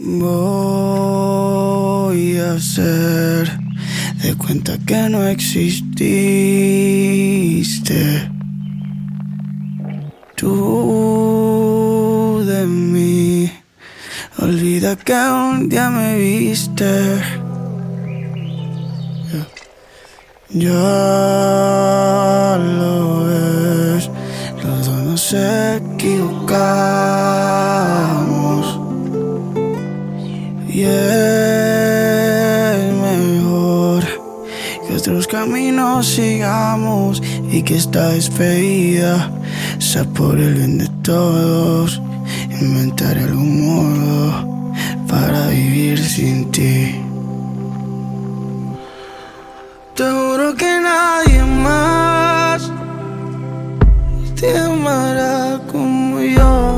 Voy a hacer de cuenta que no exististe. Tú de mí, olvida que un día me viste. Ya lo ves, los dos nos equivocamos. Y es mejor que otros caminos sigamos y que esta despedida sea por el bien de todos. Inventaré algún modo para vivir sin ti. Te juro que nadie más te amará como yo.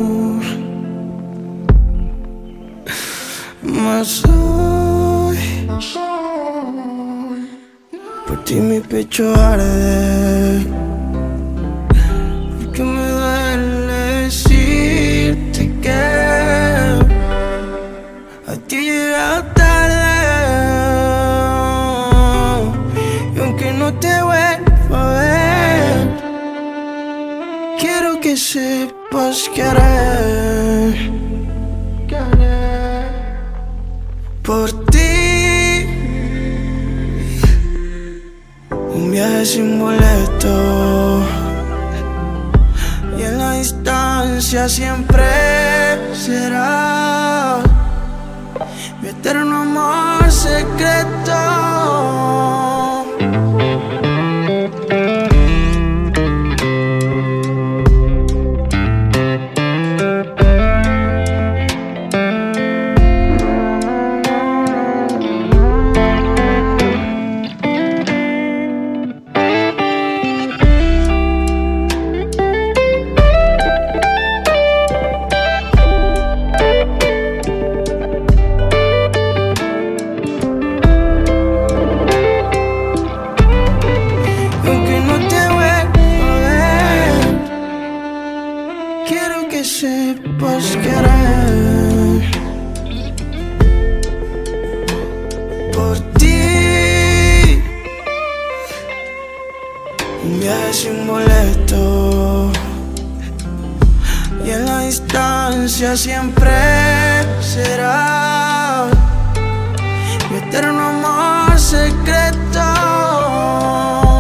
Mas hoy por ti mi pecho arde, porque me duele decirte que a ti he llegado tarde. Y aunque no te vuelva a ver, quiero que sepas que haré por ti un viaje sin boleto, y en la distancia siempre será mi eterno amor secreto. Quiero que sepas que haré por ti un viaje sin boleto, y en la distancia siempre será mi eterno amor secreto.